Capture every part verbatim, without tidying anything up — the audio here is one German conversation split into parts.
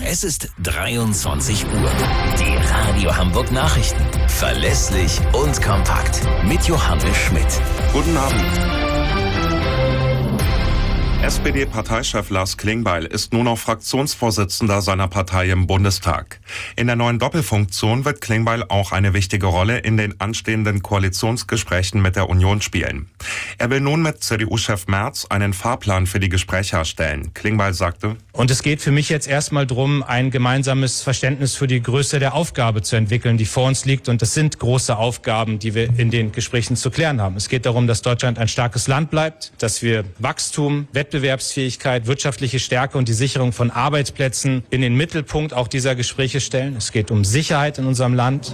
Es ist dreiundzwanzig Uhr. Die Radio Hamburg Nachrichten. Verlässlich und kompakt. Mit Johannes Schmidt. Guten Abend. S P D-Parteichef Lars Klingbeil ist nun auch Fraktionsvorsitzender seiner Partei im Bundestag. In der neuen Doppelfunktion wird Klingbeil auch eine wichtige Rolle in den anstehenden Koalitionsgesprächen mit der Union spielen. Er will nun mit C D U-Chef Merz einen Fahrplan für die Gespräche erstellen. Klingbeil sagte: Und es geht für mich jetzt erstmal darum, ein gemeinsames Verständnis für die Größe der Aufgabe zu entwickeln, die vor uns liegt. Und das sind große Aufgaben, die wir in den Gesprächen zu klären haben. Es geht darum, dass Deutschland ein starkes Land bleibt, dass wir Wachstum, Wettbewerbsfähigkeit, wirtschaftliche Stärke und die Sicherung von Arbeitsplätzen in den Mittelpunkt auch dieser Gespräche stellen. Es geht um Sicherheit in unserem Land.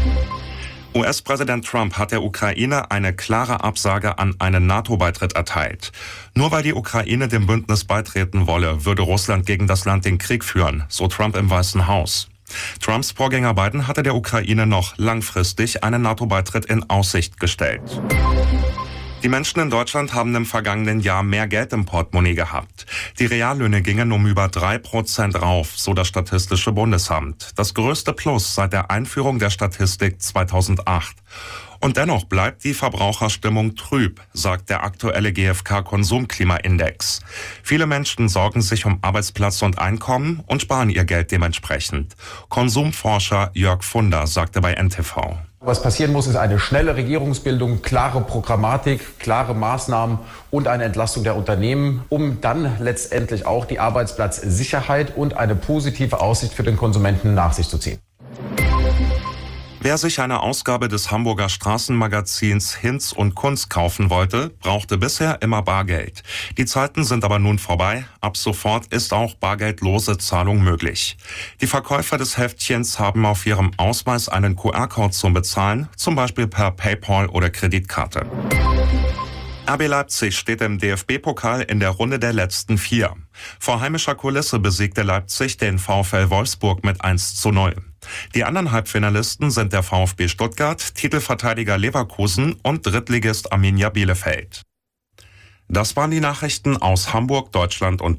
U S-Präsident Trump hat der Ukraine eine klare Absage an einen NATO-Beitritt erteilt. Nur weil die Ukraine dem Bündnis beitreten wolle, würde Russland gegen das Land den Krieg führen, so Trump im Weißen Haus. Trumps Vorgänger Biden hatte der Ukraine noch langfristig einen NATO-Beitritt in Aussicht gestellt. Die Menschen in Deutschland haben im vergangenen Jahr mehr Geld im Portemonnaie gehabt. Die Reallöhne gingen um über drei Prozent rauf, so das Statistische Bundesamt. Das größte Plus seit der Einführung der Statistik zweitausendacht. Und dennoch bleibt die Verbraucherstimmung trüb, sagt der aktuelle G f K-Konsumklimaindex. Viele Menschen sorgen sich um Arbeitsplatz und Einkommen und sparen ihr Geld dementsprechend. Konsumforscher Jörg Funder sagte bei N T V: Was passieren muss, ist eine schnelle Regierungsbildung, klare Programmatik, klare Maßnahmen und eine Entlastung der Unternehmen, um dann letztendlich auch die Arbeitsplatzsicherheit und eine positive Aussicht für den Konsumenten nach sich zu ziehen. Wer sich eine Ausgabe des Hamburger Straßenmagazins Hinz und Kunst kaufen wollte, brauchte bisher immer Bargeld. Die Zeiten sind aber nun vorbei. Ab sofort ist auch bargeldlose Zahlung möglich. Die Verkäufer des Heftchens haben auf ihrem Ausweis einen Q R-Code zum Bezahlen, zum Beispiel per PayPal oder Kreditkarte. R B Leipzig steht im D F B-Pokal in der Runde der letzten vier. Vor heimischer Kulisse besiegte Leipzig den VfL Wolfsburg mit eins zu null. Die anderen Halbfinalisten sind der VfB Stuttgart, Titelverteidiger Leverkusen und Drittligist Arminia Bielefeld. Das waren die Nachrichten aus Hamburg, Deutschland und